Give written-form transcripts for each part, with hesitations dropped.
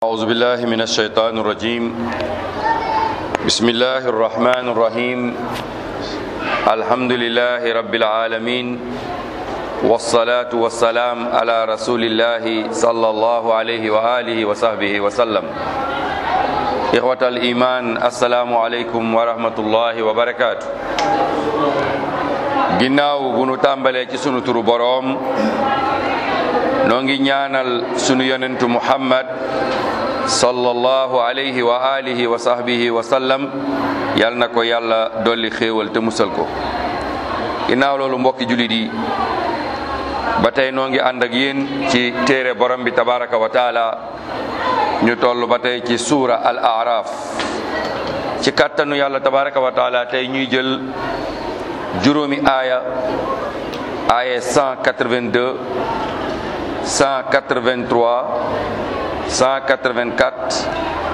أعوذ بالله من الشيطان الرجيم بسم الله الرحمن الرحيم الحمد لله رب العالمين والصلاة والسلام على رسول الله صلى الله عليه وآله وصحبه وسلم إخوة الإيمان السلام عليكم ورحمة الله وبركاته ginnaaw bu nu tàmbalee ci sunu turu boroom noo ngi ñaanal sunu yonentu Muhammad sallallahu alayhi wa alihi wa sahbihi wa sallam yal na ko yàlla dolli xéewal te musal ko ginnaaw loolu mbokki julit yi ba tey noo ngi ànd ak yéen ci téere borom bi tabaraka wa taala ñu toll ba tey ci suura al araf ci kàttanu yàlla tabaraka wa taala tey ñuy jël juróomi aaya 182 183 184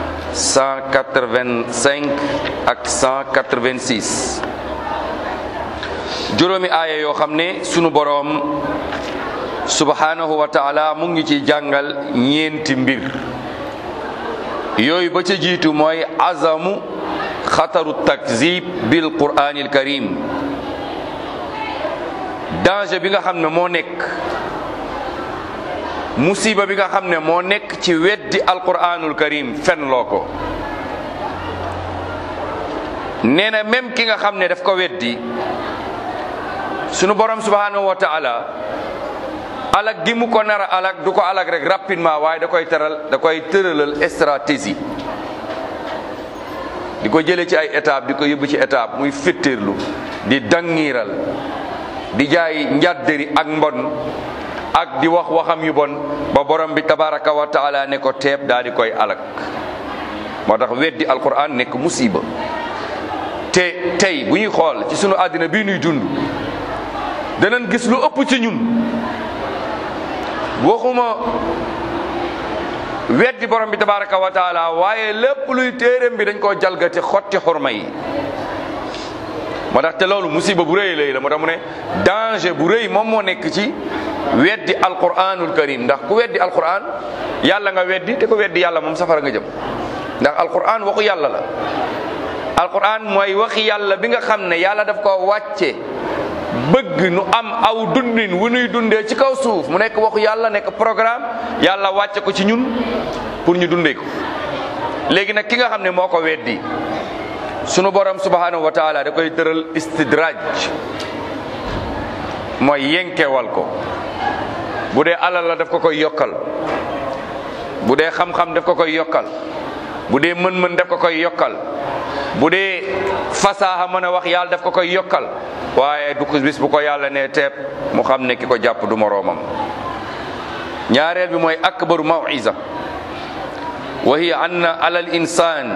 185 ak 186 juróomi aaya yoo xam ne sunu boroom subhanahu wa taala mu ngi ci jàngal ñeenti mbir yooyu ba ca jiitu mooy azamu xataru takzib bil qur'anil karim danger bi nga xam ne moo nekk musiba bi nga xam ne moo nekk ci weddi alquranul karim fen loo ko nee na même ki nga xam ne daf ko weddi sunu borom subhanahu wa taala alag gi mu ko nar a alag du ko alag rek rapidement waaye da koy tëralal stratégie di ko jëlee ci ay étape di ko yóbbu ci étape muy fittirlu di dangiral di jaay njàddëri ak mbon ak di wax waxam yu bon ba borom bi tabaraka wa taala ne ko teeb daal di koy alak moo tax weddi alquran nekk musiba te tey bu ñuy xool ci sunu àddina bii nuy dund danañ gis lu ëpp ci ñun waxuma weddi borom bi tabaraka wa taala waaye lépp luy téereem bi dañ koo jalgati xotti xurma yi moo tax te loolu musiba bu rëy lay la moo tax mu ne danger bu rëy moom moo nekk ci weddi alquranul karim ndax ku weddi alquran yàlla nga weddi te ko weddi yàlla moom safara nga jëm ndax alquran waxu yàlla la alquran mooy waxi yàlla bi nga xam ne yàlla daf ko wàcce bëgg nu am aw dundin wu nuy dundee ci kaw suuf mu nekk waxu yàlla nekk programme yàlla wàcce ko ci ñun pour ñu dundee ko léegi nag ki nga xam ne moo ko weddi sunu borom subhanahu wa taala da koy tëral istidraj mooy yenkewal ko bu dee alal la daf ko koy yokkal bu dee xam-xam daf ko koy yokkal bu dee mën-mën daf ko koy yokkal bu dee fasaaxa mën a wax yàlla daf ko koy yokkal waaye du ko bis bu ko yàlla ne teeb mu xam ne ki ko jàpp du moroomam ñaareel bi mooy akbaru mawiza wa hiya anna alal insan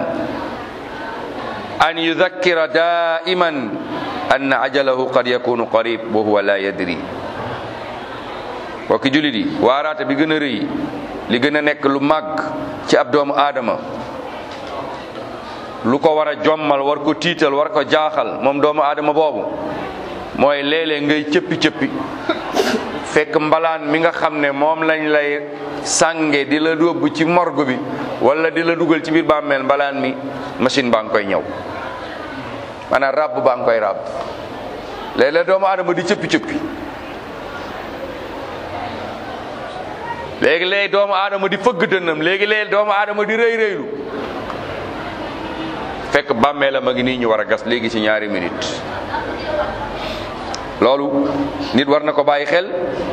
an yudakkira daiman anna ajalahu qad yakunu qarib wa huwa la yadri bokki julit yi waaraate bi gën a rëy li gën a nekk lu màgg ci ab doomu aadama lu ko war a jommal war ko tiital war ko jaaxal moom doomu aadama boobu mooy léeg-léeg ngay cëppi-cëppi fekk mbalaan mi nga xam ne moom lañ lay sànge di la yóbbu ci morgue bi wala di la dugal ci biir bàmmeel mbalaan mi machine baa ngi koy ñëw maanaam ràbb baa ngi koy ràbb léeg-léeg doomu aadama di cëppi-cëppi léegi-léeg doomu aadama di fëgg dënnam léegi-léeg doomu aadama di rëy rëylu fekk bàmmeelam a ngi nii ñu war a gas léegi ci ñaari minute loolu nit war na ko bàyyi xel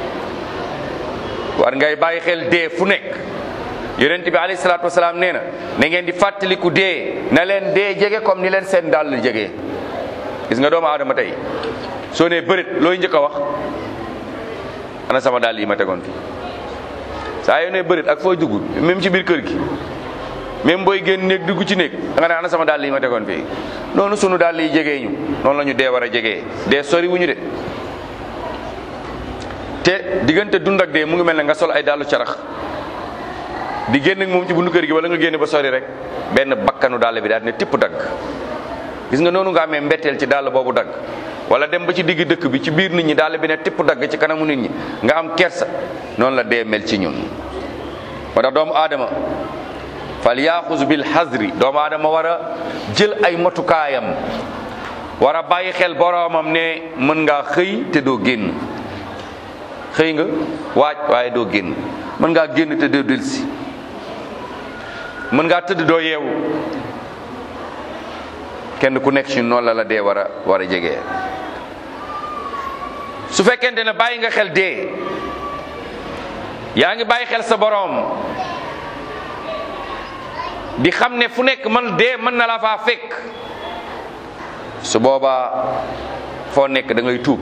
war ngay bàyyi xel dee fu nekk yonent bi alayhi salaatu wasalaam nee na ngeen di fàttaliku dee na leen dee jege comme ni leen seen dàll jege gis nga doomu aadama tey soo nee bërit looy njëkk a wax ana sama dàll yi ma tegoon fii saa yoo nee bërit ak foo dugg même ci biir kër gi même booy génn néeg dugg ci néeg da nga ne ana sama dàll yi ma tegoon fii noonu sunu dàll yi jegee ñu noonu la ñu dee war a jegee dee sori wu ñu de te diggante dund ak dee mu ngi mel ne nga sol ay dàllu carax di génn ak moom ci bundu kër gi wala nga génn ba sori rek benn bakkanu dàll bi daal ne tipp dagg gis nga noonu nga amee mbetteel ci dàll boobu dagg wala dem ba ci digg dëkk bi ci biir nit ñi dàll bi ne tipp dagg ci kanamu nit ñi nga am kersa noonu la dee mel ci ñun moo tax doomu aadama fal yaxuz bil hazri. doomu aadama war a jël ay matukaayam, war a bàyyi xel boroomam ne mën ngaa xëy te doo génn. xëy nga waaj waaye doo génn. mën ngaa génn te doo delsi. mën ngaa tëdd doo yeewu. kenn ku nekk ci noonu la dee war a jege. su fekkente ne bàyyi nga xel dee, yaa ngi bàyyi xel sa boroom di xam ne fu nekk man dee mën na la faa fekk, su boobaa foo nekk da ngay tuub,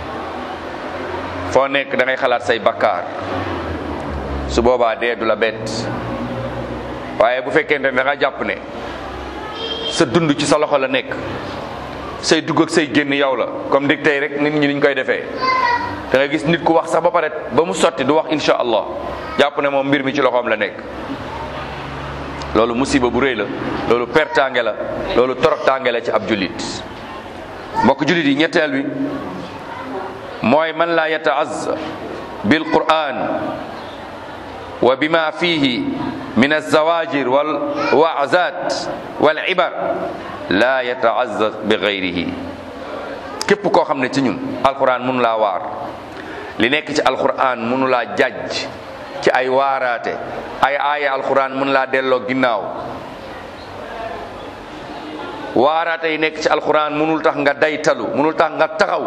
foo nekk da ngay xalaat say bakkaar. su boobaa dee du la bett. waaye bu fekkente ne da nga jàpp ne sa dund ci sa loxo la nekk, say dugg ak say génn yow la, comme ndig tey rek nit ñi niñ koy defee. da nga gis nit ku wax sax ba pare ba mu sotti du wax insha allah, jàpp ne moom mbir mi ci loxoom la nekk. loolu musiba bu rëy la, loolu pertaange la, loolu toroxtaange la ci ab jullit. mbokk jullit yi, ñetteel bi mooy man laa yataazza bil quran wa bima fihi min alzawajir wal waazat wal ibar laa yataazza bi gayrihi. képp koo xam ne ci ñun alquran mënu laa waar, li nekk ci alquran mënu laa jàjj ci ay waaraate, ay aaya alquran mën laa delloo ginnaaw, waaraate yi nekk ci alquran mënul tax nga daytalu, mënul tax nga taxaw,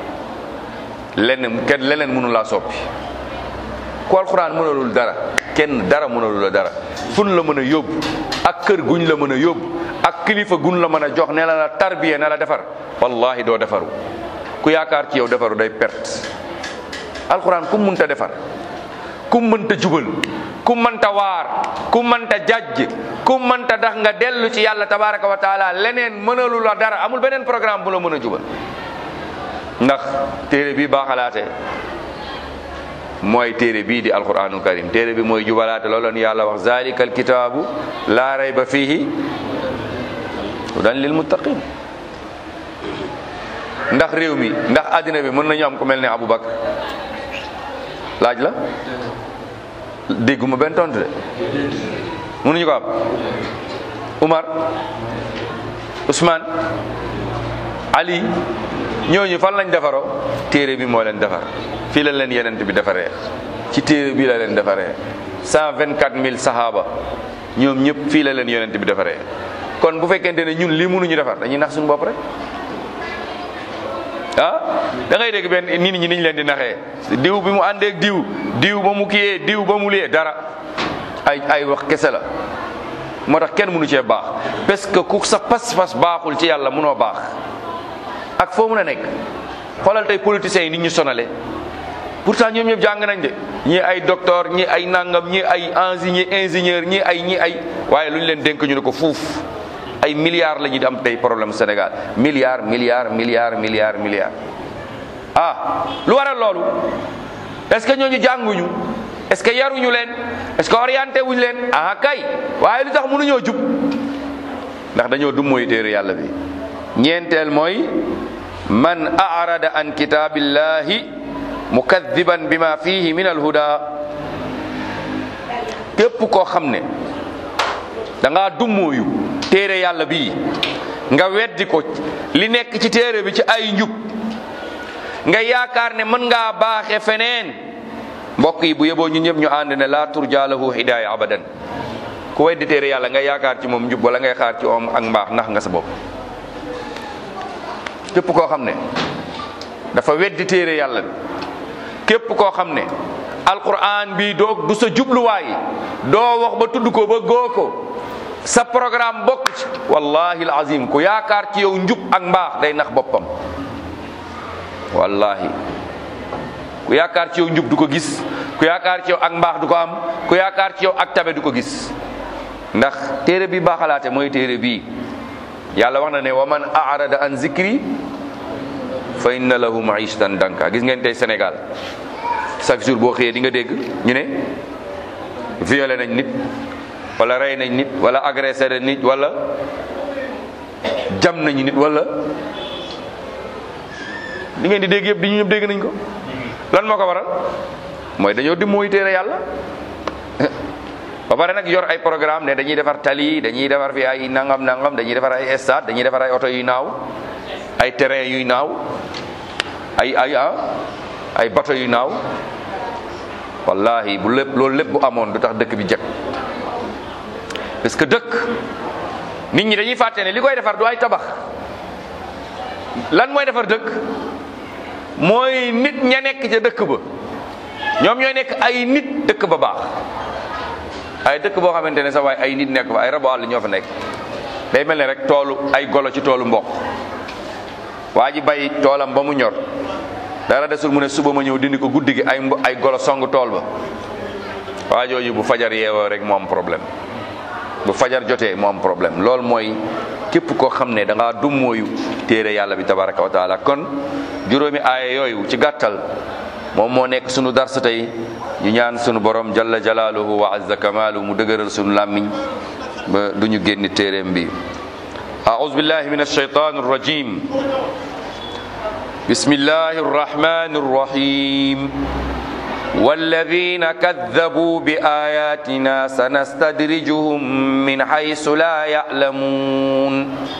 leneen mënu laa soppi. ku alquran mënalul dara, kenn dara mënalul la dara. fun la mën a yóbbu, ak kër guñ la mën a yóbbu, ak kilifa gun la mën a jox ne la tarbiya ne la defar, wallahi doo defaru. ku yaakaar ci yow defaru day perte. alquran ku mënta defar, ku mënta jubal, ku mënta waar, ku mënta jajj, ku mënta tax nga dellu ci yàlla tabaraka wa taala, leneen mënalu la dara. amul beneen programme bu la mën a jubal. ndax téere bi baaxalaate mooy téere bii di alquranul karim. téere bi mooy jubalaate. loolu la yàlla wax zalika alkitaabu laa rayba fihi hudan lil muttaqin. ndax réew mi, ndax àddina bi mën nañu am ku mel ne Abu Bakar? laaj la, dégguma benn tontu de. mënuñu ko am. Umar, Ousmane, Ali, ñooñu fan lañ defaroo? téere bi moo leen defar. fii la leen yenent bi defaree, ci téere bi la leen defaree. 124 000 sahaba, ñoom ñëpp fii la leen yenent bi defaree. kon bu fekkente ne ñun lii mënuñu defar, dañuy nax suñu bopp rek. da ngay dégg benn nit ñi niñ leen di naxee, diw bi mu àndeek diw ba mu kiyee, diw ba mu liyee, dara ay wax kese la. moo tax kenn mënu cee baax, parce que ku sa pas-pas baaxul ci yàlla mënoo baax ak foo mën a nekk. xoolal tey politiciens yi nit ñu sonale, pourtant ñoom ñëpp jàng nañ de, ñii ay docteur, ñii ay nangam, ñii ay ingénieur, ñii ay waaye lu ñu leen dénk ñu ne ko fuuf. ay milliards la ñuy am tey problème Sénégal, milliards. lu waral loolu? est-ce que ñooñu jànguñu? est-ce que yaruñu leen? est-ce que orienté wuñu leen? kay, waaye lu tax mënuñoo jub? ndax dañoo dum mooy téere yàlla bi. ñeenteel mooy man a'rada an kitaabillahi mukaddiban bima fihi min alhuda. képp koo xam ne da ngaa dummóoyu téere yàlla bii, nga weddi ko li nekk ci téere bi ci ay njub, nga yaakaar ne mën ngaa baaxe feneen. mbokk yi, bu yeboo ñun ñëpp ñu ànd ne la turja lahu hidaaya abadan. ku weddi téere yàlla nga yaakaar ci moom njub wala ngay xaar ci moom ak mbaax, nax nga sa bopp. képp koo xam ne dafa weddi téere yàlla bi, képp koo xam ne alquran bi du sa jubluwaay, doo wax ba tudd ko ba góo ko, sa programme bokk ci, wallahi alazim ku yaakaar ci yow njub ak mbaax day nax boppam. wallahi ku yaakaar ci yow njub du ko gis, ku yaakaar ci yow ak mbaax du ko am, ku yaakaar ci yow ak tabe du ko gis. ndax téere bi baaxalaate mooy téere bii. yàlla wax na ne wa man a'rada an zikri fa inna lahu ma'ishatan danka. gis ngeen tey Sénégal chaque jour boo xëyee di nga dégg ñu ne violé nañ nit, wala rey nañ nit, wala agressé nañ nit, wala jam nañu nit, wala li ngeen di dégg yëpp di ñu ñëpp dégg nañ ko. lan moo ko waral? mooy dañoo di mooy téere yàlla. ba pare nag yor ay programme ne dañuy defar tali, dañuy defar fi ay nangam dañuy defar ay stade, dañuy defar ay oto yuy naaw, ay terrain yuy naaw, ay bateau yuy naaw. wallahi bu lépp loolu lépp bu amoon du tax dëkk bi jag. parce que dëkk nit ñi dañuy fàtte ne li koy defar du ay tabax. lan mooy defar dëkk mooy nit ña nekk ca dëkk ba ñoom ñooy nekk ay nit, dëkk ba baax. ay dëkk boo xamante ne sax waaye ay nit nekk fa, ay rabu àll ñoo fa nekk, day mel ne rek toolu ay golo ci toolu mboq. waa ji bay toolam ba mu ñor, dara desul mu ne suba ma ñëw dindi ko, guddi gi ay golo song tool ba. waa jooju bu fajar yeewoo rek moo am problème, bu fajar jotee moo am problème. loolu mooy képp koo xam ne da ngaa dummóoyu téere yàlla bi tabaraka wa taala. kon juróomi aaya yooyu ci gàttal moom moo nekk sunu dars tey. ñu ñaan sunu borom jalla jalaaluhu wa azza kamaalu mu dëgëral sunu làmmiñ ba du ñu génn téereem bi. a'uuzu billahi min ash-shaytaani r-rajiim. bismillahi r-rahmaani r-rahiim. والذين كذبوا بآياتنا سنستدرجهم من حيث لا يعلمون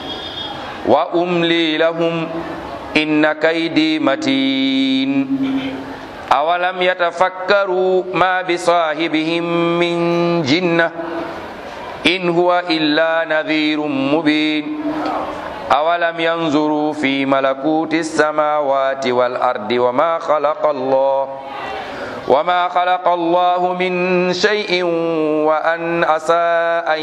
وأملي لهم إن كيدي متين أولم يتفكروا ما بصاحبهم من جنة إن هو إلا نذير مبين أولم ينظروا في ملكوت السماوات والأرض وما خلق الله من شيء وأن عسى أن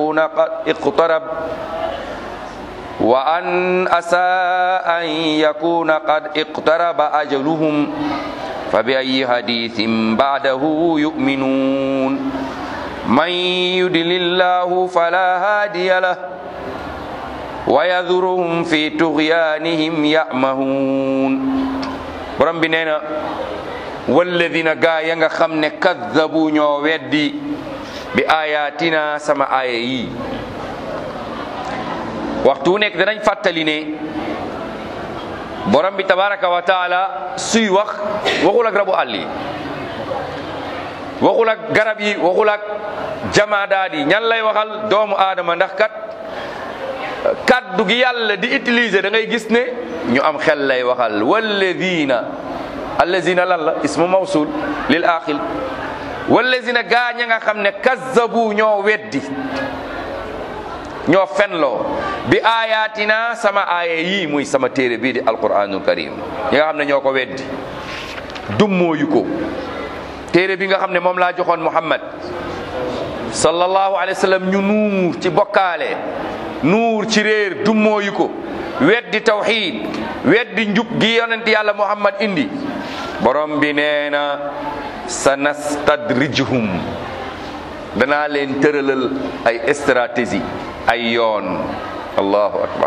يكون قد اقترب أجلهم فبأي حديث بعده يؤمنون من يضلل الله فلا هادي له ويذرهم في طغيانهم يعمهون. borom bi nee na walladina gaa ya nga xam ne kaddabu ñoo weddi bi ayatina sama aaya yi. waxtu wu nekk danañ fàttali ne borom bi tabaraka wa taala suy waxul ak rabu àll yi, waxul ak garab yi, waxul ak jamaadaat yi. ñan lay waxal? doomu aadama. ndax kat kaddu gi yàlla di utiliser da ngay gis ne ñu am xel lay waxal. allazina lan la? ismu mawsul lil aqil. wallazina gaa ña nga xam ne kazzabu ñoo weddi, ñoo fenloo bi ayatina sama aaya yii muy sama téere bii di alquranul karim. ñi nga xam ne ñoo ko weddi dummóoyu ko. téere bi nga xam ne moom laa joxoon Muhammad sallallahu alayhi wa sallam ñu nuur ci bokkaale, nuur ci réer, dummóoyu ko, weddi tawxiid, weddi njub gi yonent yàlla Muhammad indi. borom bi nee na sanastadrijuhum, danaa leen tëralal ay stratégie, ay yoon. allahu akbar.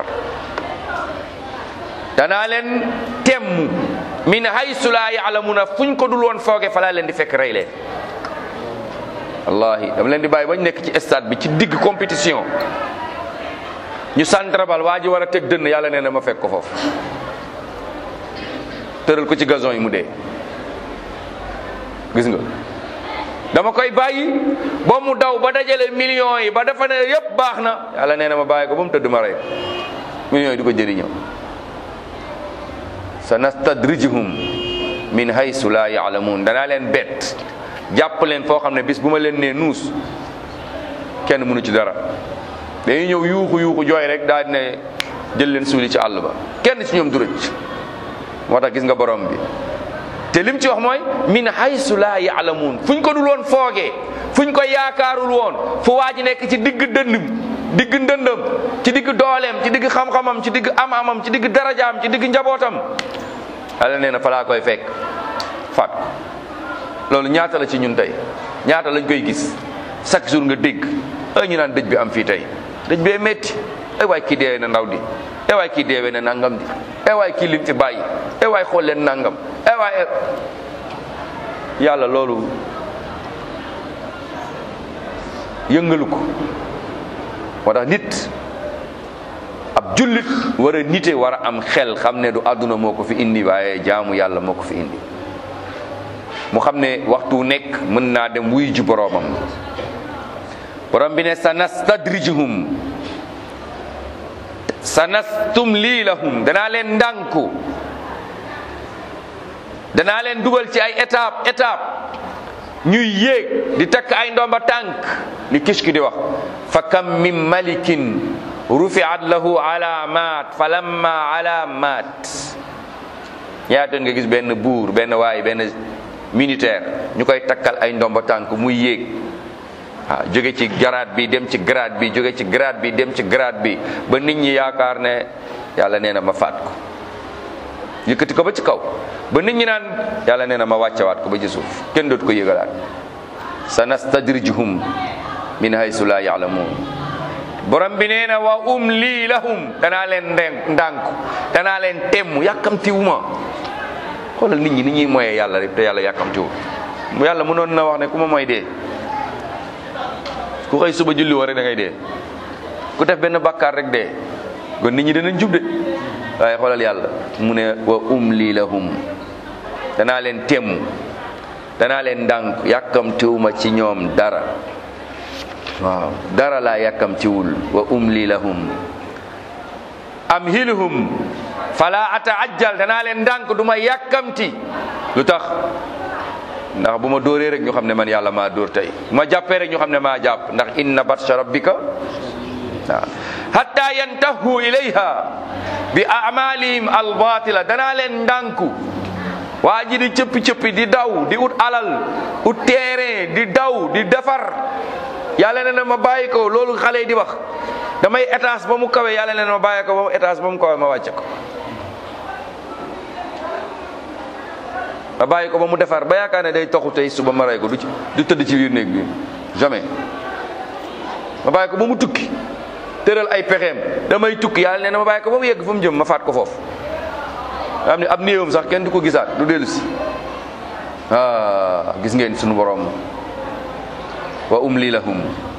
danaa leen temmu min haysu laa ya'lamuna, fuñ ko dul woon fooge fa laa leen di fekk rey leen. wallahi dama leen di bàyyi bañ nekk ci stade bi ci digg compétition, ñu santrabal waa ji war a teg dënn, yàlla nee na ma fekk ko foofu tëral ko ci gazon yi mu dee. gis nga, dama koy bàyyi ba mu daw ba dajale millions yi ba dafa ne yépp baax na, yàlla nee na ma bàyyi ko ba mu tëdd ma rey millions yi du ko jëriñoo. sanastadrijuhum min haysu la ya'lamun, danaa leen bett, jàpp leen foo xam ne bis bu ma leen nee nuus kenn mënu ci dara. dañuy ñëw yuuxu jooy rek daal di ne jël leen suuli ci àll ba, kenn ci ñoom du rëcc. moo tax gis nga borom bi te lim ci wax mooy min haysu la ya'lamun, fuñ ko dul woon foogee, fuñ ko yaakaarul woon, fu waa ji nekk ci digg ndëndam, ci digg dooleem, ci digg xam-xamam, ci digg am-amam, ci digg darajaam, ci digg njabootam, Yàlla nee na fa laa koy fekk faat. loolu ñaata la ci ñun tey, ñaata lañ koy gis chaque jour nga dégg ay ñu naan dëj bi am fii tey, dëj bee metti, ay waay kii deewee na ndaw di, ay waay kii deewee na nangam di, ay waay kii lim fi bàyyi, ay waay xool leen nangam, ay waay. yàlla loolu yëngalu ko. moo tax nit, ab jullit war a nite, war a am xel, xam ne du àdduna moo ko fi indi, waaye jaamu yàlla moo ko fi indi. mu xam ne waxtu nekk mën naa dem wuy ji boroomam, borom bi ne sanastadrijuhum sanastumli lahum danaa leen ndànku danaa leen dugal ci ay étape ñuy yéeg di takk ay ndomba tànk li Kishki di wax fa kam min malikin rufiat lahu alamat fa lamma alamat ñaatoon nga gis benn buur benn waay benn militaire ñu koy takkal ay ndomba tànk muy yéeg waaw jóge ci grade bi dem ci grade bi jóge ci grade bi dem ci grade bi ba nit ñi yaakaar ne yàlla nee na ma faat ko yëkkati ko ba ci kaw ba nit ñi naan yàlla nee na ma wàccewaat ko ba ci suuf kenn dootu ko yëgalaat sanastadrijuhum min haysu la ya'lamun borom bi nee na wa umli lahum danaa leen ndànku danaa leen temm yàkkamtiwuma xoolal nit ñi ni ñuy moyee yàlla rek te yàlla yàkkamtiwul mu yàlla mënoon na wax ne ku ma mooy dee ku xëy suba julli woo rek da ngay dee ku def benn bàkkaar rek dee kon nit ñi danañ jub de waaye xoolal yàlla mu ne wa umli lahum danaa leen temm danaa leen ndànk yàkkamtiwuma ci ñoom dara waaw dara laa yàkkamtiwul wa umli lahum amhilhum fala ataajjal danaa leen ndànk du ma yàkkamti lu tax ndax bu ma dóoree rek ñu xam ne man yàlla maa dóor tey bu ma jàppee rek ñu xam ne maa jàpp ndax inna batsha rabbika waaw hatta yantahu ilayha bi amalihim albatila danaa leen ndànku waa ji di cëppi-cëppi di daw di ut alal ut terrain di daw di defar yàlla ne na ma bàyyi ko loolu xale yi di wax damay étage ba mu kawe yàlla ne na ma bàyyi ko ba mu étage ba mu kawe ma wàcce ko ma bàyyi ko ba mu defar ba yaakaar ne day toxu tey suba ma rey ko du tëdd ci biir néeg bi jamais ma bàyyi ko ba mu tukki tëral ay pexeem damay tukki yàlla ne na ma bàyyi ko ba mu yegg fa mu jëm ma faat ko foofu am ne ab néewam sax kenn du ko gisaat du dellu si gis ngeen sunu borom wa umli lahum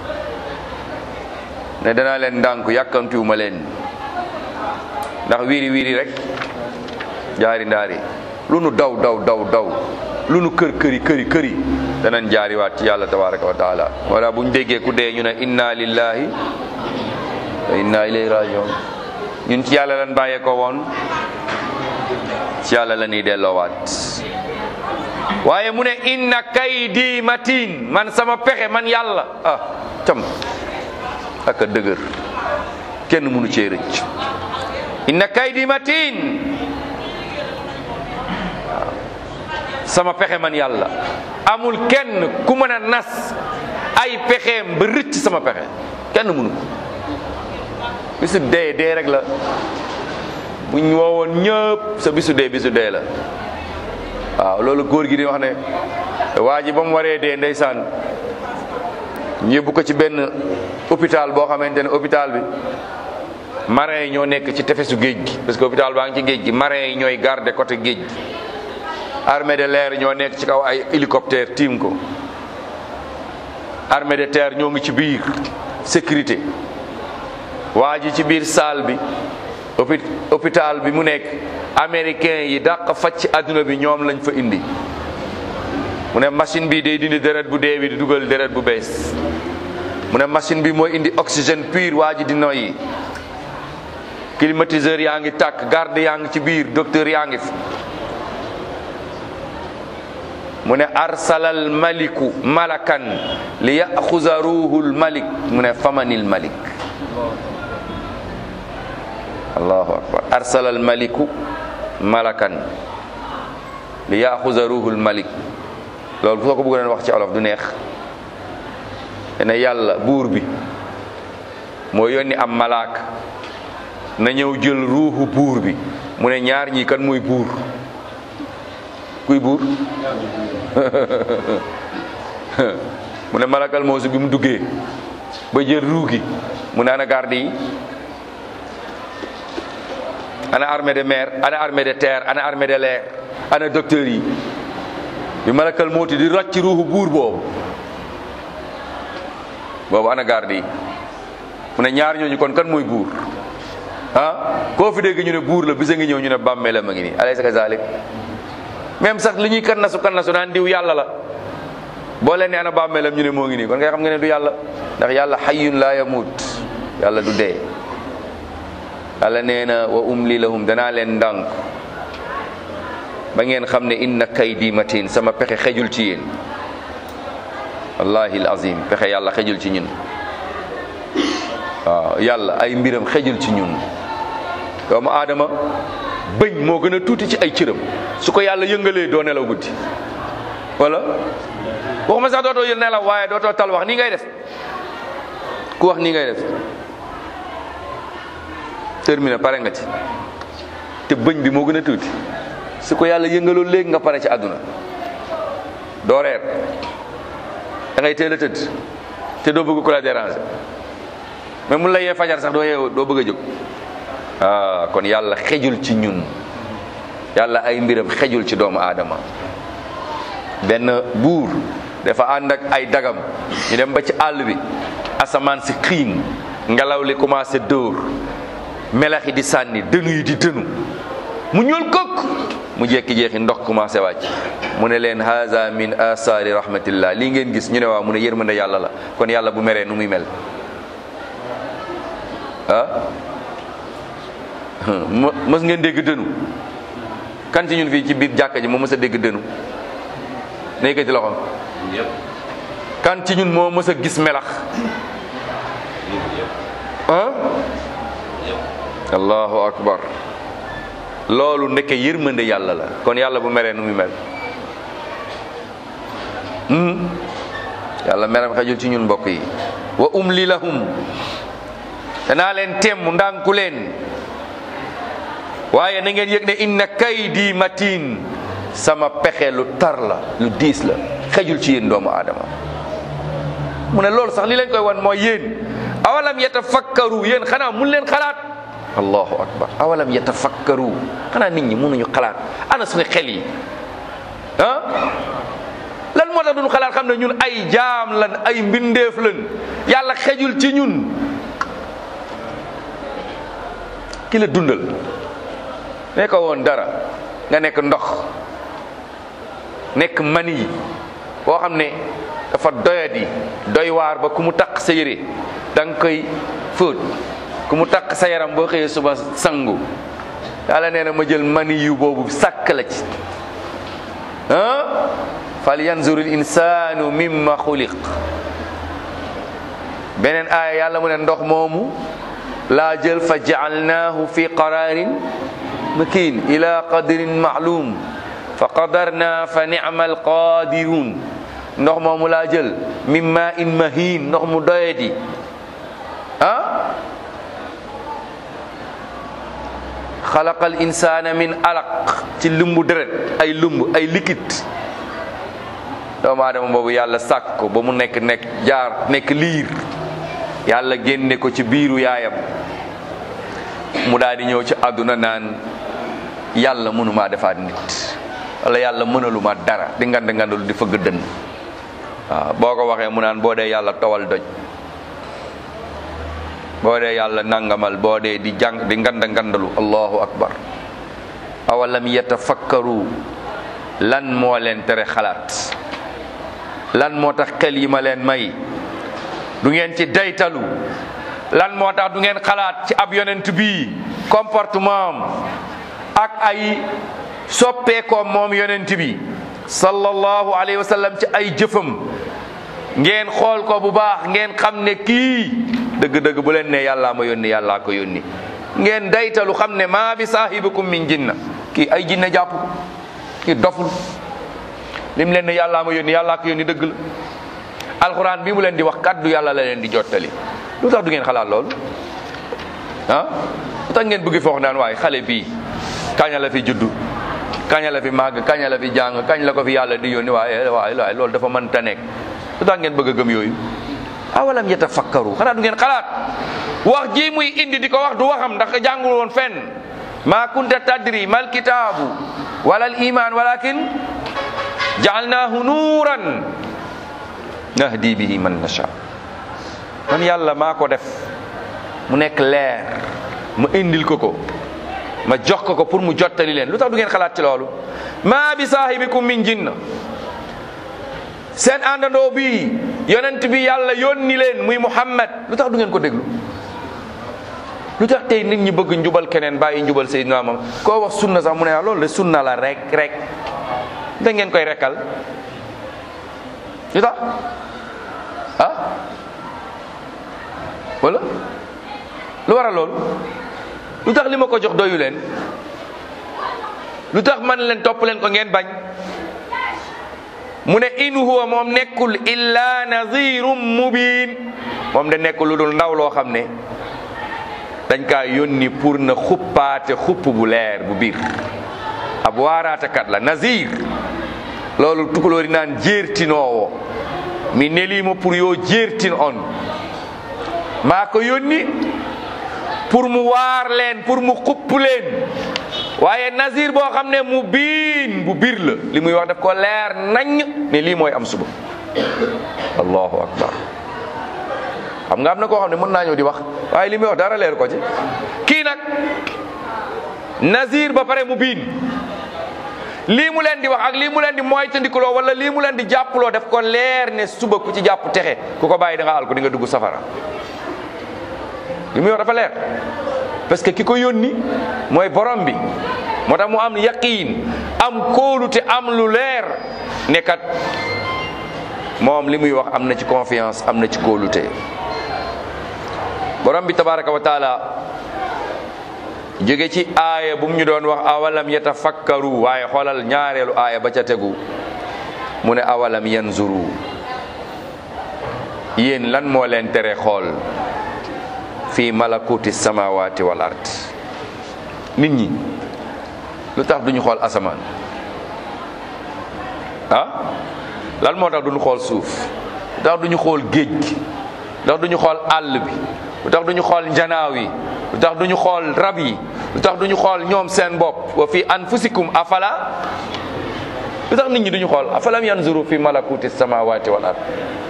ne danaa leen ndànk yàkkamtiwuma leen ndax wiiri wiiri rek jaari ndaari lu nu daw lu nu këri danañ jaariwaat ci yàlla tabaraka wa taala wala buñ déggee ku dee ñu ne inna lillahi wa inna ilayhi rajiun ñun ci yàlla lan bàyyee ko woon ci yàlla la ñuy delloowaat waaye mu ne inna kaydi matin man sama pexe man yàlla cam ak a dëgër kenn mënu cee rëcc inna kaydi matin sama pexe man yàlla amul kenn ku mën a nas ay pexeem ba rëcc sama pexe kenn mënu ko bisu dee rek la bu ñu woowoon ñëpp sa bisu dee la waaw loolu góor gi di wax ne waa ji ba mu waree dee ndeysaan ñu yóbbu ko ci benn hôpital boo xamante ne hôpital bi marin yi ñoo nekk ci tefesu géej gi parce que hôpital baa ngi ci géej gi marin yi ñooy garder côté géej gi armée de l'air ñoo nekk ci kaw ay hélicoptère tiim ko armée de terre ñoo ngi ci biir sécurité waa ji ci biir salle bi hôpital bi mu nekk américain yi dàq faj ci adduna bi ñoom lañ fa indi mu ne machine bi day dindi deret bu dee bi di dugal deret bu bees mu ne machine bi mooy indi oxygène pur waa ji di noyyi climatiseur yaa ngi tàkk garde yaa ngi ci biir docteur yaa ngi fi mu ne arsalal maliku malakan li yaxuza ruhul malik mu ne famanil malik allahu akbar arsalal maliku malakan li yaxuza ruhul malik loolu bu soo ko bëggoon wax ci olof du neex ne yàlla buur bi moo yónni am malaaka na ñëw jël ruuxu buur bi mu ne ñaar ñii kan muy buur kuy buur mu ne malakal moosu bi mu duggee ba jël ruu gi mu ne ana garde yi ana armée de mer ana armée de terre ana armée de l'air ana docteur yi bi malakal mooti di rocc ruuxu buur boobu ana garde yi mu ne ñaar ñooñu kon kan mooy buur koo fi dégg ñu ne buur la bisa ngi ñëw ñu ne bàmmeelam a ngi nii alaysa kazalik même sax li ñuy kannasu naan diw yàlla la boo leen ne ana bàmmeelam ñu ne moo ngi nii kon ngay xam nga ne du yàlla, ndax yàlla hayyun laa yamuut, yàlla du dee. yàlla nee na wa umli lahum, danaa leen ndànk ba ngeen xam ne inna kaydi matin, sama pexe xejul ci yéen. wallahi alazim pexe yàlla xejul ci ñun. waaw yàlla ay mbiram xejul ci ñun. doomu aadama bëñ moo gën a tuuti ci ay cëram, su ko yàlla yëngalee doo nelaw guddi, wala waxuma sax dootoo yël nelaw waaye dootoo tal wax nii ngay def, ku wax nii ngay def terminé, pare nga ci. te bëñ bi moo gën a tuuti, su ko yàlla yëngaloo léegi nga pare ci àdduna. doo reer, da ngay teel a tëdd te doo bëgg ku la déranger, mais mun la yee fajar sax doo yeewu, doo bëgg a jóg. kon yàlla xejul ci ñun, yàlla ay mbiram xejul ci doomu aadama. benn buur dafa ànd ak ay dagam ñu dem ba ci àll bi, asamaan si xiin, ngelaw li commencé dóor, melax yi di sànni, dënu yi di dënu, mu ñuul kokk, mu jekki-jekki ndox commencé wàcc. mu ne leen haza min asaari rahmatillah, lii ngeen gis, ñu ne waaw, mu ne yërmande yàlla la. kon yàlla bu meree nu muy mel? mës ngeen dégg dënu? kan ci ñun fii ci biir jàkka ji moo mës a dégg dënu? ne yëkkati loxo. kan ci ñun moo mës a gis melax? allahu akbar. loolu ndeke yërmande yàlla la. kon yàlla bu meree nu muy mel? yàlla meram xajul ci ñun mbokk yi. wa umli lahum, danaa leen temm ndànku leen, waaye na ngeen yëg ne inna kaydi matin, sama pexe lu tar la, lu diis la, xejul ci yéen doomu aadama. mu ne loolu sax li leen koy wan mooy yéen awalam yatafakkaru, yéen xanaa mun leen xalaat. allahu akbar. awalam yatafakkaru, xanaa nit ñi mënuñu xalaat? ana suñu xel yi lan moo tax duñu xalaat xam ne ñun ay jaam lan, ay mbindeef lan, yàlla xejul ci ñun. ki la dundal ne ko woon dara, nga nekk ndox, nekk mani boo xam ne dafa doyadi, doy waar ba ku mu takk sa yére da nga koy fóot, ku mu takk sa yaram boo xëyee suba sangu. yàlla nee na ma jël mani yu boobu sàkk la ci. fal yanzur al insanu mimma xuliq. beneen aaya yàlla mu ne ndox moomu laa jël fa jaalnaahu fi qararin makin ila qadrin ma'lum fa qadarna fa ni'mal qadirun. ndox moomu laa jël min ma'in mahin, ndox mu doyadi. xalaqal insana min alaq, ci lumbu deret, ay lumb, ay liquide. doomu aadama boobu yàlla sàkk ko ba mu nekk nekk liir, yàlla génne ko ci biiru yaayam, mu daal di ñëw ci àdduna naan yàlla mënumaa defaat nit, wala yàlla mënaluma dara, di ngand di fëgg dënn. waaw boo ko waxee mu naan boo dee yàlla towal doj, boo dee yàlla nangamal, boo dee di jàng di ngandalu. allahu akbar. awalam yatafakkaru, lan moo leen tere xalaat? lan moo tax xel yi ma leen may du ngeen ci daytalu? lan moo tax du ngeen xalaat ci ab yonent bii, comportement am ak ay soppeekoom moom yonent bi sallallahu alayhi wa sallam, ci ay jëfam? ngeen xool ko bu baax, ngeen xam ne kii dëgg-dëgg bu leen ne yàllaa ma yónni, yàllaa ko yónni, ngeen daytalu xam ne maa bi saahibikum min jinna, kii ay jinne jàpp ko, kii doful. lim leen ne yàllaa ma yónni, yàllaa ko yónni dëgg la. alxuraan bi mu leen di wax kaddu yàlla la leen di jottali. lu tax du ngeen xalaat loolu? lu tax ngeen bëgg foox naan waaye xale bii kañ la fi juddu, kañ la fi màgg, kañ la fi jàng, kañ la ko fi yàlla di yónni? waaye loolu dafa mënta nekk. lu tax ngeen bëgg a gëm yooyu? awalam yatafakkaru, xanaa du ngeen xalaat? wax ji muy indi di ko wax du waxam, ndax jàngul woon fenn. ma kunta tadri mal kitaabu wala al iman walakin jaalnaahu nuuran nahdi bihi man nasha. man yàlla maa ko def mu nekk leer, ma indil ko ma jox ko pour mu jottali leen. lu tax du ngeen xalaat ci loolu? ma bi saahibikum min jinna, seen àndandoo bi yonent bi yàlla yónni leen muy Muhammad lu tax du ngeen ko déglu? lu tax tey nit ñi bëgg njubal keneen bàyyi njubal Seydina Muhammad koo wax sunna sax mu ne loolu de sunna la rek da ngeen koy rekkal lu tax wala lu waral loolu? lu tax li ma ko jox doyu leen? lu tax man leen topp leen ko ngeen bañ? mu ne in huwa moom nekkul illa nadhirun mubin, moom de nekkul lu dul ndaw loo xam ne dañ kaa yónni pour na xuppaate xupp bu leer bu biir. ab waaraatekat la nazir, loolu tukulóori naan jeertinoowo mi nelima pour yo jeertin on, maa ko yónni pour mu waar leen, pour mu xupp leen. waaye nazir boo xam ne mu biin bu biir la, li muy wax daf ko leer nañ ne lii mooy am suba. allahu akbar. xam nga am na koo xam ne mën naa ñëw di wax waaye li muy wax dara leer ko ci. kii nag nazir ba pare mu biin, lii mu leen di wax ak lii mu leen di moytandikuloo wala lii mu leen di jàppuloo daf ko leer ne suba ku ci jàpp texe, ku ko bàyyi da nga àl ko di nga dugg safara. li muy wax dafa leer parce que ki ko yónni mooy borom bi, moo tax mu am yaqiin, am kóolute, am lu leer nekkat moom li muy wax am na ci confiance, am na ci kóolute. borom bi tabaraka wa taala jóge ci aaya bu mu ñu doon wax awalam yatafakkaru, waaye xoolal ñaareelu aaya ba ca tegu mu ne awalam yanzuru, yéen lan moo leen tere xool fi malakuti samawati wal ard. nit ñi lu tax duñu xool asamaan? lan moo tax duñu xool suuf? lu tax duñu xool géej gi? lu tax duñu xool àll bi? lu tax duñu xool njanaaw yi? lu tax duñu xool rab yi? lu tax duñu xool ñoom seen bopp? wa fi anfusikum afala, lu tax nit ñi duñu xool afalam yanzuru fi malakuti samawati wal ard?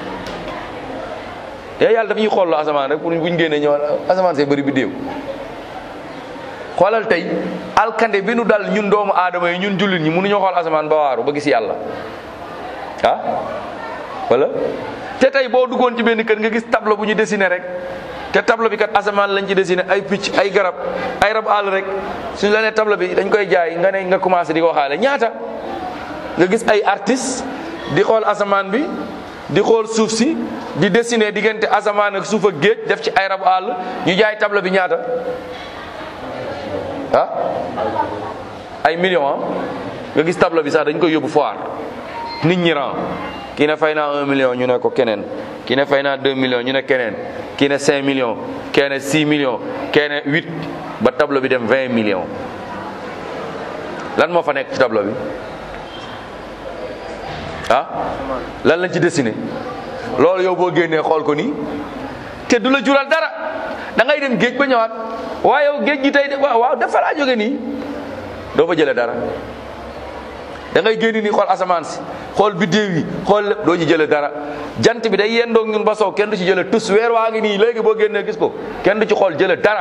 te yàlla daf ñuy xool lu asamaan rek pour buñ génnee ñëw asamaan see bëri bi déew. xoolal tey alkande bi nu dal ñun doomu aadama yi, ñun jullit ñi mënuñoo xool asamaan ba waaru ba gis yàlla wala. te tey boo duggoon ci benn kër nga gis tableau bu ñu dessiné rek, te tableau bi kat asamaan lañ ci dessiné, ay picc, ay garab, ay rab àll rek. suñu la nee tableau bi dañ koy jaay nga ne nga commencé di ko waxaale ñaata. nga gis ay artistes di xool asamaan bi, di xool suuf si, di dessiner diggante asamaan ak suuf ak géej, def ci ay rabu àll, ñu jaay tableau bi ñaata ay millions. nga gis tableau bi sax dañ koy yóbbu foire, nit ñi ran, kii ne fay naa 1 million ñu ne ko keneen, kii ne fay naa 2 millions ñu ne keneen, kii ne 5 millions, kii ne 6 millions, kii ne 8, ba tableau bi dem 20 millions. lan moo fa nekk ci tableau bi? lan lañ ci dessiné? loolu yow boo génnee xool ko nii te du la jural dara, da ngay dem géej ba ñëwaat. waaye yow géej gi tey de waaw dafa laa jóge nii, doo fa jëlee dara. da ngay génn nii xool asamaan si, xool biddéew yi, xool lépp, doo ci jëlee dara. jant bi day yendoog ñun ba sow, kenn du ci jëlee tus. weer waa ngi nii léegi boo génnee gis ko, kenn du ci xool jëlee dara.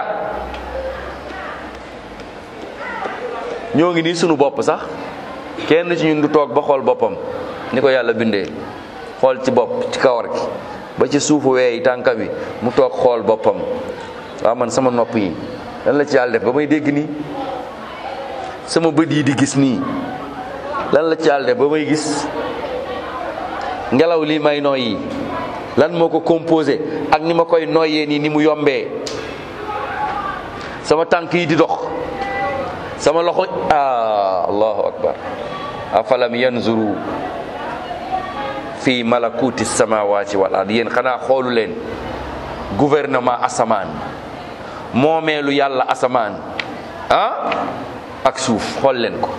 ñoo ngi nii sunu bopp sax kenn ci ñun du toog ba xool boppam ni ko yàlla bindee, xool ci bopp, ci kawar gi ba ci suufu weey tànka bi, mu toog xool boppam. waaw man sama nopp yi lan la ci yàlla def ba may dégg nii? sama bët yi di gis nii lan la ci yàlla def ba may gis? ngelaw li may noyyi lan moo ko composé ak ni ma koy noyyee nii ni mu yombee? sama tànk yi di dox, sama loxo, allahu akbar. afalam yanzuru fi malakuti samawati wal ard. yéen xanaa xoolu leen gouvernement asamaan, moomeelu yàlla asamaan ak suuf, xool leen ko.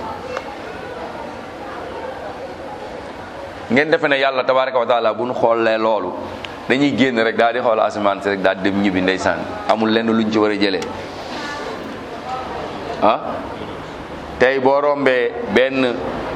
ngeen defe ne yàlla tabaraka wa taala bu nu xoolee loolu dañuy génn rek daal di xool asamaan si rek daal di dem ñibbi ndeysaan, amul lenn luñ ci war a jëlee. tey boo rombee benn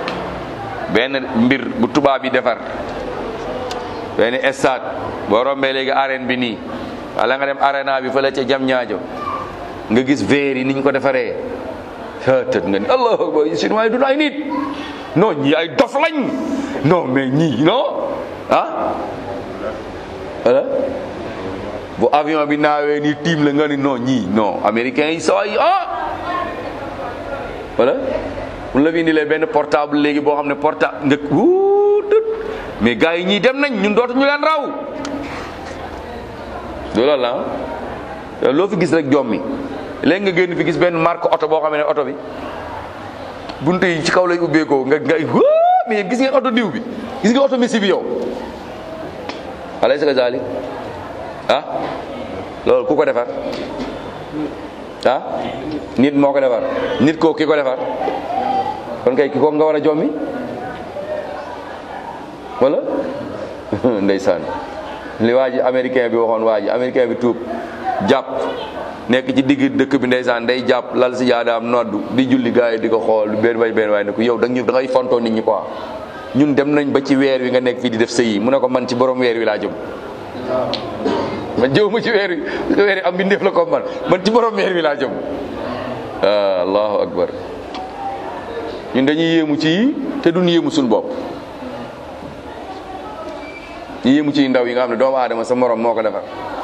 mbir bu tubaab yi defar, benn stade, boo rombee léegi arène bi nii, wala nga dem arena bi fële ca jam ñaajo, nga gis verre yi niñ ko defaree, tët nga ni allahu akbar, chinois yi du ay nit, non ñii ay dof lañ, non mais ñii non ah wala bu avion bi naawee ni tiim la nga ni non ñii non américains yi saway wala mun la fi indilee benn portable léegi boo xam ne portable nga mais gars yi ñii dem nañ ñun dootuñu leen raw loolu la loo fi gis rek jommi léegi nga génn fi gis benn marque oto boo xam ne oto bi buntu yi ci kaw lay ubbeekoo nga mais gis ngeen oto diw bi gis nga oto Messi bi yow alaysa kazalik loolu ku ko defar nit moo ko defar nit ko ki ko defar kon kay ki ko nga war a jommi wala ndeysaan li waa ji américain bi waxoon waa ji américain bi tuub jàpp nekk ci digg dëkk bi ndeysaan day jàpp lal si jaadaam noddu di julli gars yi di ko xool benn waaye ne ko yow da ngay fontoo nit ñi quoi ñun dem nañ ba ci weer wi nga nekk fii di def sëy yi mu ne ko man ci borom weer wi laa jëm man jëw ma ci weer wi parce que weer wi am mbindeef la ko man ci borom weer wi laa jëm allahu akbar ñun dañuy yéemu ci yi te duñ yéemu suñu bopp ñu yéemu ci ndaw yi nga xam ne doomu aadama sa morom moo ko defar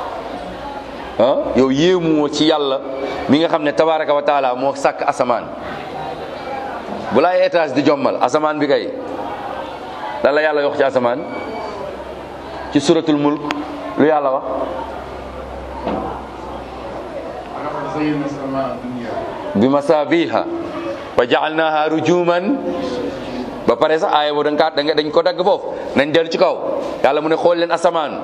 yow yéemoo ci yàlla mi nga xam ne tabaraka wa taala moo sàkk asamaan bu laay étage di jommal asamaan bi kay lan la yàlla wax ci asamaan ci suratul mulk lu yàlla wax bi masabiha wa ja'alnaha rujuman ba pare sax aaya boobu dañ ko dagg foofu nañ dellu ci kaw yàlla mu ne xool leen asamaan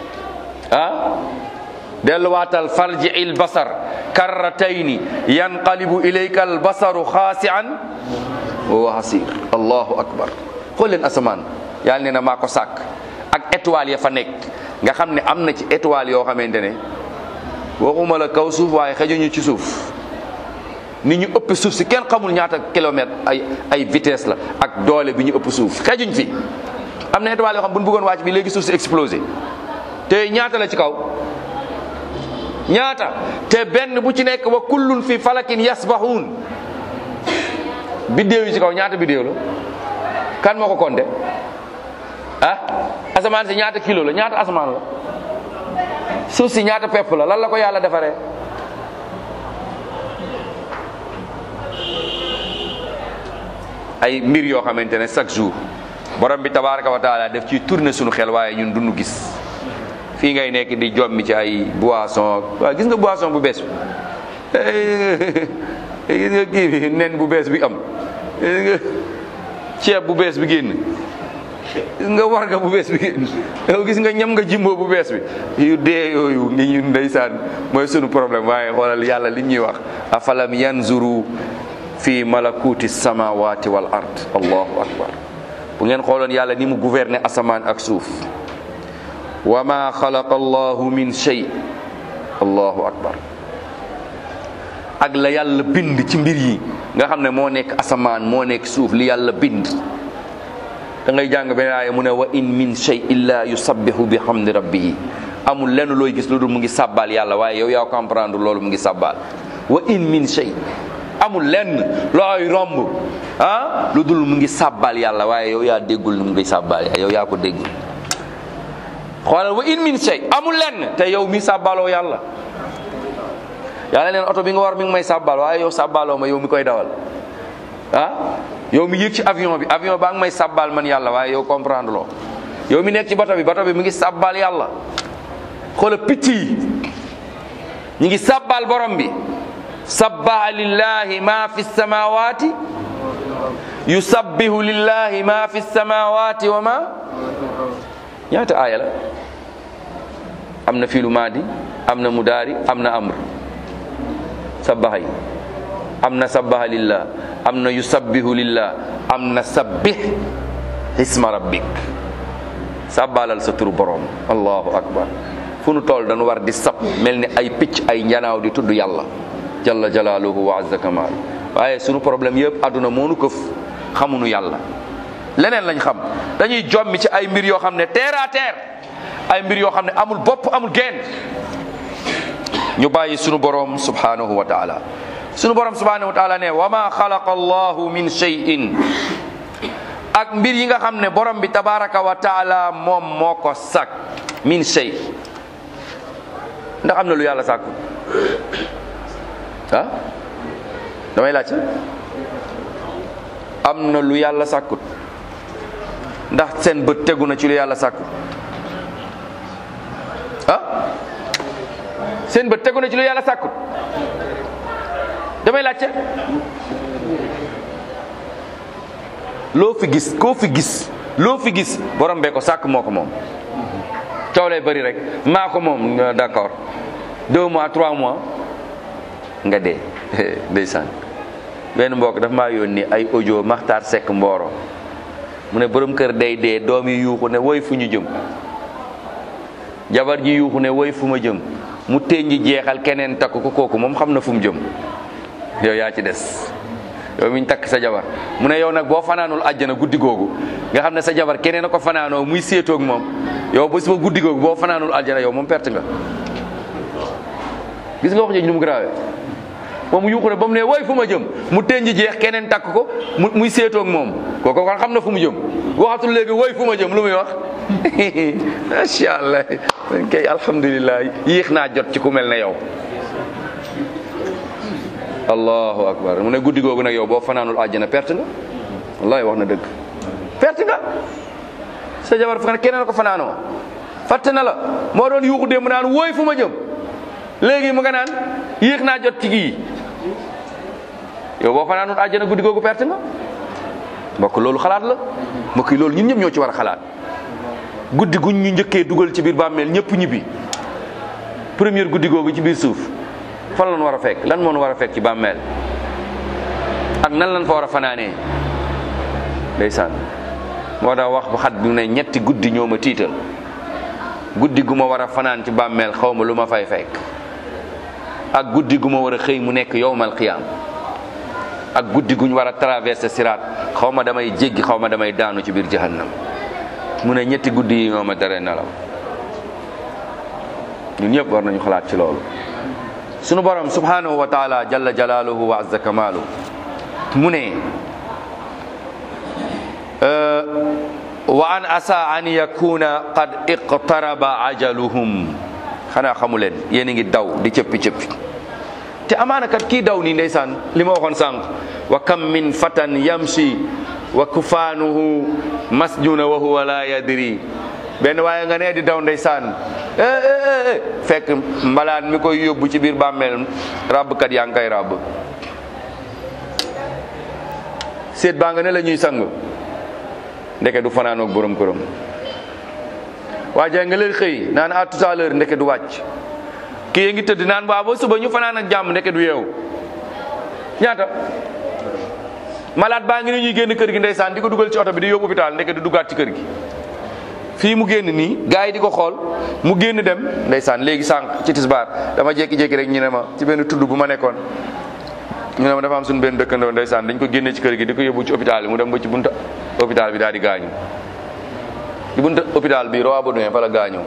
delluwaatal farji il basar karratayni yanqalibu ilayka al basaru xaasi'an wa huwa hasir allahu akbar xool leen asamaan yàlla nee na maa ko sàkk ak étoile ya fa nekk nga xam ne am na ci étoile yoo xamante ne waxuma la kaw suuf waaye xejuñu ci suuf ni ñu ëpp suuf si kenn xamul ñaata kilomètre ay vitesse la ak doole bi ñu ëpp suuf xejuñ fi am na étoile yoo xam bu ñu bëggoon wàcc bi léegi suuf si explosé te ñaata la ci kaw ñaata te benn bu ci nekk wa kullun fi falakin yasbahun biddéew yi ci kaw ñaata biddéew la kan moo ko compté asamaan si ñaata kilo la ñaata asamaan la suuf si ñaata pepp la lan la ko yàlla defaree ay mbir yoo xamante ne chaque jour borom bi tabaraka wa taala def ci tourner suñu xel waaye ñun duñu gis fii ngay nekk di jommi ci ay boisson waaw gis nga boisson bu bees bi gis nga kii bi nen bu bees bi am gis nga ceeb bu bees bi génn gis nga warga bu bees bi génn yow gis nga ñam nga jimbo bu bees bi yu dee yooyu ngi ñun ndeysaan mooy sunu problème waaye xoolal yàlla li ñuy wax afalam yanzuru fi malakuti samawati wal ard allahu akbar bu ngeen xooloon yàlla ni mu gouverner asamaan ak suuf wa ma xalaqa allahu min shay allahu akbar ak la yàlla bind ci mbir yi nga xam ne moo nekk asamaan moo nekk suuf li yàlla bind da ngay jàng beneen aaya mu ne wa in min shay illa yusabbihu bi hamdi rabbihi amul lenn looy gis lu dul mu ngi sàbbaal yàlla waaye yow yaa comprendre loolu mu ngi sàbbaal wa in min shay amul lenn looy romb lu dul mu ngi sàbbaal yàlla waaye yow yaa déggul mu ngi sàbbaal yow yaa ko déggul xoolal wa in min shay amul lenn te yow mi sàbbaaloo yàlla yàlla leen oto bi nga war mi ngi may sàbbaal waaye yow sàbbaaloo ma yow mi koy dawal yow mi yéeg ci avion bi baa ngi may sàbbaal man yàlla waaye yow comprendre loo yow mi nekk ci bato bi mu ngi sàbbaal yàlla xoolal picc yi ñu ngi sàbbaal borom bi sabbaha lillahi ma fi samawati yusabbihu lillahi ma fi samawati wa ma ñaata aaya la am na fiilu maadi am na mudaari am na amr sabbaha yi am na sabbaha lillah am na yusabbihu lillah am na sabbih isma rabbik sàbbaalal sa turu borom allahu akbar fu nu toll dañu war di sab mel ni ay picc ay njanaaw di tudd yàlla jalla jalaaluhu wa azza kamal waaye sunu problème yëpp àdduna moo nu këf xamuñu yàlla leneen lañ xam dañuy jommi ci ay mbir yoo xam ne terre à terre ay mbir yoo xam ne amul bopp amul genn ñu bàyyi sunu borom subhanahu wa taala sunu borom subhanahu wa taala ne wa ma xalaqa allahu min shay'in ak mbir yi nga xam ne borom bi tabaraka wa taala moom moo ko sàkk min shay. ndax am na lu yàlla sàkku ah damay laaj am na lu yàlla sàkkut ndax seen bët tegu na ci lu yàlla sàkkut ah seen bët tegu na ci lu yàlla sàkkut damay laajte loo fi gis koo fi gis loo fi gis borom bee ko sàkk moo ko moom coow lay bëri rek maa ko moom d'accord 2 mois 3 mois nga dee ndeysaan benn mbokk daf maa yónni ay audio Maxtaar Sekk Mboro mu ne borom kër day dee doom yi yuuxu ne woy fu ñu jëm jabar ji yuuxu ne woy fu ma jëm mu teñ ji jeexal keneen takk ko kooku moom xam na fu mu jëm yow yaa ci des yow miñ takk sa jabar mu ne yow nag boo fanaanul àjjana guddi googu nga xam ne sa jabar keneen a ko fanaanoo muy séetoog moom yow ba suba guddi googu boo fanaanul àjjana yow moom perte nga gis nga wax jooju nu mu grave moom mu yuuxu ne ba mu ne woy fu ma jëm mu teñ ji jeex keneen takk ko muy séetoog moom kooku kon xam na fu mu jëm waxatul léegi woy fu ma jëm lu muy wax macha allah kay alhamdulilah yéex naa jot ci ku mel ne yow allahu akbar mu ne guddi googu nag yow boo fanaanul àjjana perte nga wallahi wax na dëgg perte nga sa jabar fa keneen ko fanaanoo fàtte na la moo doon yuuxu démb naan woy fu ma jëm léegi mu nga naan yéex naa jot ci kii yow boo fanaanul àjjana guddi googu perte nga mbokk loolu xalaat la mbokk yi loolu ñun ñëpp ñoo ci war a xalaat guddi guñ ñu njëkkee dugal ci biir bàmmeel ñëpp ñibbi première guddi googu ci biir suuf fan lan war a fekk lan moo war a fekk ci bàmmeel ak nan lan fa war a fanaanee ndeysaan moo tax wax bu xat bi ne ñetti guddi ñoo ma tiital guddi gu ma war a fanaan ci bàmmeel xaw ma lu ma fay fekk ak guddi gu ma war a xëy mu nekk yowmal qiyaam ak guddi guñ war a traverser siraat xaw ma damay jéggi xaw ma damay daanu ci biir jahannam mu ne ñetti guddi yi ñoo ma tere nelaw ñun ñëpp war nañu xalaat ci loolu sunu borom subhanahu wa taala jalla jalaaluhu wa azza kamaalu mu ne wa an asa an yakuna qad iqtaraba ajaluhum xanaa xamu leen yéen a ngi daw di cëppi cëppi te amaana kat kii daw nii ndeysaan li ma waxoon sànq wa kam min fatan yamshi wa kufaanuhu masjuna wa huwa la yadri benn waaye nga nee di daw ndeysaan fekk mbalaan mi koy yóbbu ci biir bàmmeel ràbbkat yaa ngi koy ràbb seet baa nga ne la ñuy sang ndeke du fanaanoog borom këram waaye nga leen xëy naan à tout à l'heure ndeke du wàcc kii ngi tëdd naan ba suba ñu fanaan ak jàmm ndeke du yeewu ñaata malade baa ngi ne ñuy génn kër gi ndeysaan di ko dugal ci oto bi di yóbbu hôpital ndeke du duggaat ci kër gi fii mu génn nii gars yi di ko xool mu génn dem ndeysaan léegi sànq ci tisbaar dama jékki-jékki rek ñu ne ma ci benn tudd bu ma nekkoon ñu ne ma dafa am suñu benn dëkkandoo ndeysaan dañ ko génne ci kër gi di ko yóbbu ci hôpital bi mu dem ba ci bunta hôpital bi daal di gaañu ci bunta hôpital bi Roi Baudouin fa la gaañoo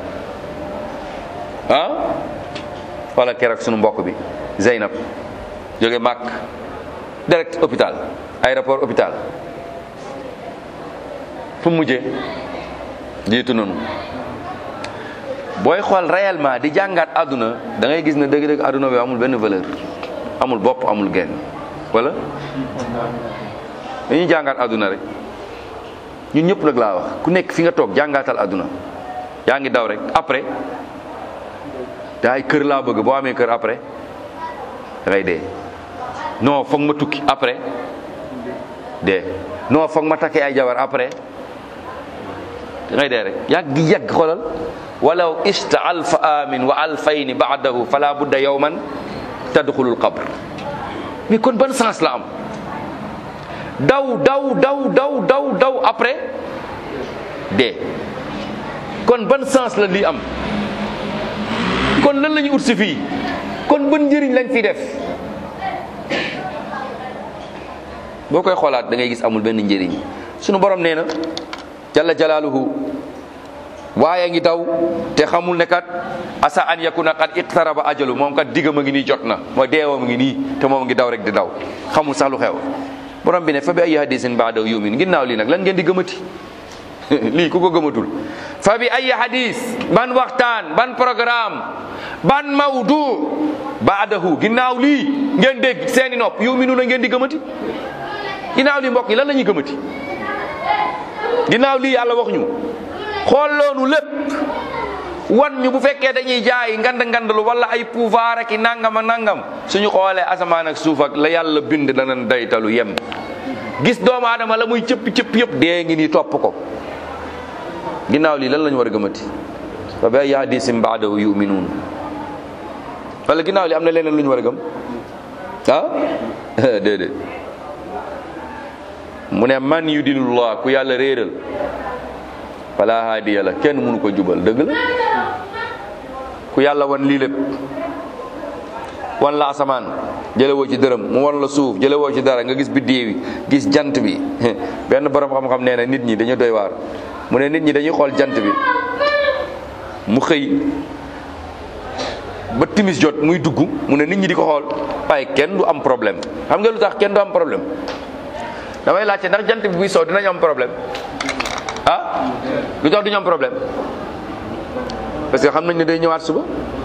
ah wala keroog suñu mbokk bi Zeynab jóge Màkk direct hôpital aéroport hôpital fu mu mujjee jiitu noonu booy xool réellement di jàngaat àdduna da ngay gis ne dëgg-dëgg àdduna bi amul benn valeur amul bopp amul genn wala dañuy jàngaat àdduna rek ñun ñëpp nag laa wax ku nekk fi nga toog jàngaatal àdduna yaa ngi daw rek après daay kër laa bëgg boo amee kër après da ngay dee non foog ma tukki après dee non foog ma takkee ay jabar après da ngay dee rek yàgg xoolal walaw ista alfa amin wa alfayni baadahu fala budda yawman tadxulul qabr mais kon ban sens la am daw après dee kon ban sens la lii am kon lan la ñu ut si fii kon ban njëriñ lañ fi def boo koy xoolaat da ngay gis amul benn njëriñ sunu borom nee na jalla jalaaluhu waaye ngi daw te xamul ne kat asa an yakuna qad iqtaraba ajalu moom kat diggam a ngi nii jot na mooy deewam a ngi nii te moom ngi daw rek di daw xamul sax lu xew borom bi ne fa bi ayyi hadisin ba'dahu yu'min ginnaaw lii nag lan ngeen di gëmati lii ku ko gëmatul fa bi ayyi hadis ban waxtaan ban programme ban mawdu ba'dahu ginnaaw lii ngeen dégg seeni nopp yu'minuna ngeen di gëmati ginnaaw lii mbokk yi lan la ñuy gëmati ginnaaw lii yàlla wax ñu xool loonu lépp wan ñu bu fekkee dañuy jaay ngandlu wala ay pouvoir ak i nangam ak nangam suñu xoolee asamaan ak suuf ak la yàlla bind danañ daytalu yem gis doomu aadama la muy cëpp yëpp dee ngi nii topp ko ginnaaw lii lan lañu war a gëmati fa bi ayyi hadiisin ba'dahu yu'minuun wala ginnaaw lii am na leneen lu ñu war a gëm déedéet mu ne man yudilullah ku yàlla réeral fala haadiya la kenn mënu ko jubal dëgg la ku yàlla wan lii lépp wan la asamaan jëlewoo ci dërëm mu wan la suuf jëlewoo ci dara nga gis biddéew yi gis jant bi benn borom xam-xam nee na nit ñi dañu doy waar mu ne nit ñi dañuy xool jant bi mu xëy ba timis jot muy dugg mu ne nit ñi di ko xool waaye kenn du am problème xam nga lu tax kenn du am problème damay laajte ndax jant bi buy soo dinañ am problème lu tax duñu am problème parce que xam nañ ne day ñëwaat suba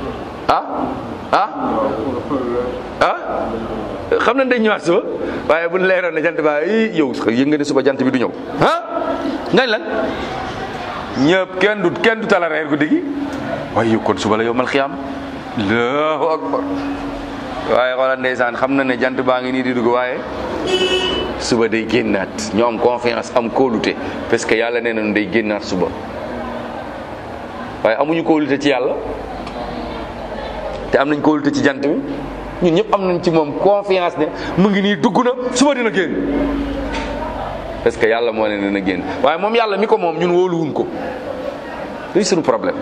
xam nañ day ñëwaat suba waaye bu leeroon ne jant ba yow yëg nga ne suba jant bi du ñëw ngañ lan ñëpp kenn du tala reer guddi gi waaye yow kon suba la yow mal xiyaam allahu akbar waaye xoolal ndeysaan xam na ne jant baa ngi nii di dugg waaye suba day génnaat ñu am confiance am kóolute parce que yàlla nee nañu day génnaat suba waaye amuñu kóolute ci yàlla te am nañ kóolute ci jant bi ñun ñëpp am nañ ci moom confiance ne mu ngi nii dugg na suba dina génn parce que yàlla moo ne dina génn waaye moom yàlla mi ko moom ñun wóoluwuñ ko luy suñu problème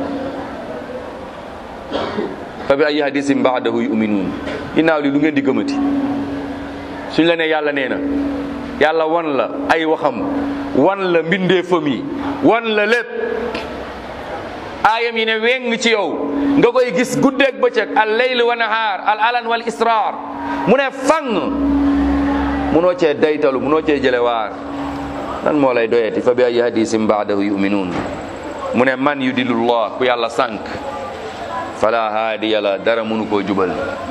fa bi ayyi hadiisin ba'dahu yu'minuun ginnaaw li lu ngeen di gëmati suñ la ne yàlla nee na yàlla wan la ay waxam wan la mbindeefam yi wan la lépp aayam yi ne weng ci yow nga koy gis guddeeg bëccëg al layl wa nahaar al alan wal israr mu ne fang munoo cee daytalu munoo cee jële waar lan moo lay doyati fa bi ayyi hadiisin ba'dahu yu'minuun mu ne man yudilullah ku yàlla sànk fala haadiya la dara mënu koo jubal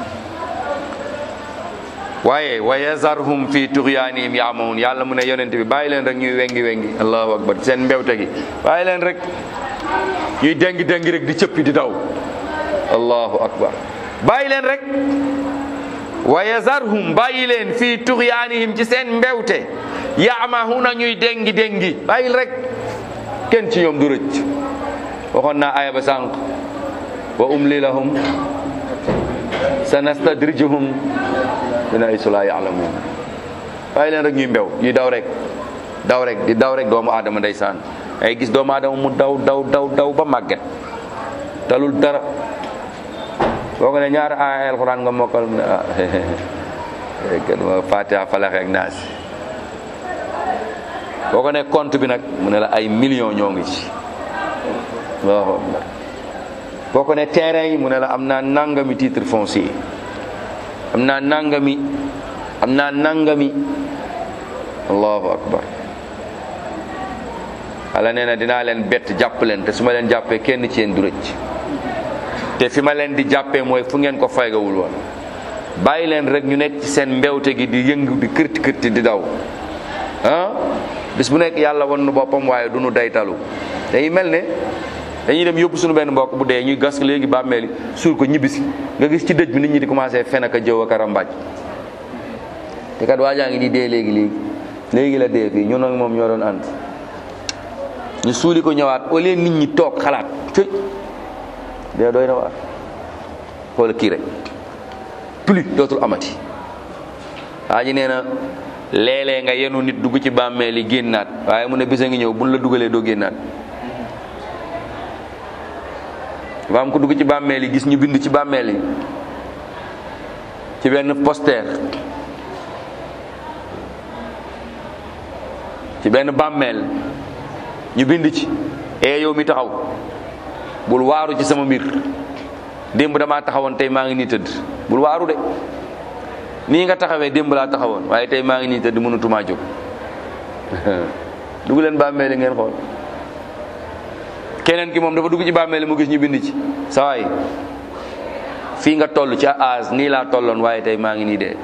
waaye wa yazarhum fi tughyanihim ya'mahun yàlla mu ne yonent bi bàyyi leen rek ñuy wengi allahu akbar seen mbewte gi bàyyi leen rek ñuy dengi rek di cëppi di daw allahu akbar bàyyi leen rek wa yazarhum bàyyi leen fi tughyanihim ci seen mbewte ya'mahuna ñuy dengi bàyyil rek kenn ci ñoom du rëcc waxoon naa aya ba sànq wa umli lahum sanastadrijuhum min haysu laa ya'lamuun bàyyi leen rek ñuy mbew ñuy daw rek doomu aadama ndeysaan ay gis doomu aadama mu daw ba màgget talul dara boo ko ne ñaari aaya alxuraan nga mokkal mu ne kenn ma Fatiha Falaq ak Naas boo ko ne compte bi nag mu ne la ay millions ñoo ngi ci Allahu akbar boo ko ne terrain yi mu ne la am naa nangami titre foncier am naa nangami allahu akbar ala nee na dinaa leen bett jàpp leen te su ma leen jàppee kenn ci yéen du rëcc te fi ma leen di jàppee mooy fu ngeen ko faygawul woon bàyyi leen rek ñu nekk ci seen mbewte gi di yëngu di kërti di daw bis bu nekk yàlla wan nu boppam waaye du nu daytalu dañuy mel ne dañuy dem yóbbu suñu benn mbokk bu dee ñuy gas léegi bàmmeeli suul ko ñibbisi nga gis ci dëj bi nit ñi di commencé fen ak a jëw ak a rambaaj te kat waajaa ngi nii dee léegi la dee fii ñun ak moom ñoo doon ànd ñu suuli ko ñëwaat au lieu nit ñi toog xalaat cëy dee doy na waar xoola kii rek plus dootul amati waa ji nee na léeg-léeg nga yenu nit dugg ci bàmmeeli génnaat waaye mu ne bisa ngi ñëw buñ la dugalee doo génnaat dafa am ko dugg ci bàmmeel yi gis ñu bind ci bàmmeel yi ci benn poster ci benn bàmmeel ñu bind ci yow mi taxaw bul waaru ci sama mbir démb damaa taxawoon tey maa ngi nii tëdd bul waaru de nii nga taxawee démb laa taxawoon waaye tey maa ngi nii te di mënatumaa jóg dugg leen bàmmeeli ngeen xool. keneen ki moom dafa dugg ci bàmmeeli mu gis ñu bind ci sa waay fii nga toll ci âge nii laa tolloon waaye tey maa ngi nii dee.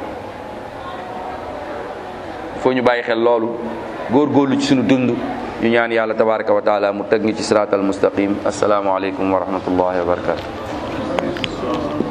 foo ñu bàyyi xel loolu góorgóorlu ci sunu dund ñu ñaan yàlla tabaraka wa taala mu teg ñu ci siraatal mustaqim. assalaamu aleykum wa rahmatullahi wa barakatu.